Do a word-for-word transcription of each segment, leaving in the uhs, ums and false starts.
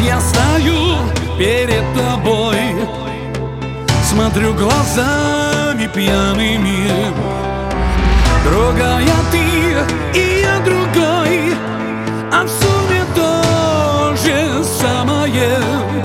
я стою перед тобой, смотрю глазами пьяными. Другая ты и я другой, а в сумме то же самое.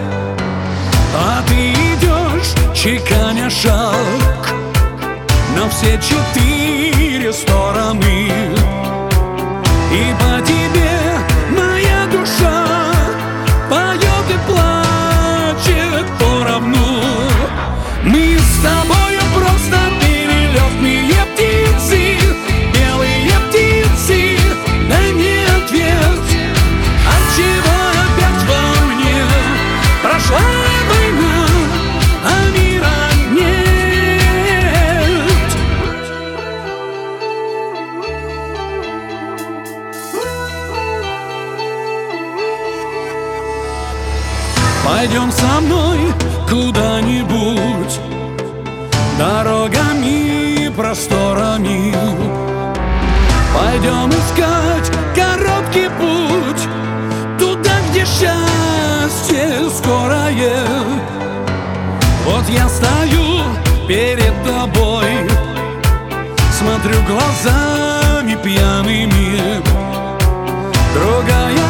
А ты идешь, чеканя шаг на все четыре стороны, и по тебе моя душа поет и плачет поровну. Мы с тобою просто перелетные птицы, белые птицы, да не ответ. Отчего опять во мне прошла война, а мира нет? Пойдем со мной куда-нибудь дорогами, просторами. Пойдем искать короткий путь туда, где счастье скорое. Вот я стою перед тобой, смотрю глазами пьяными. Другая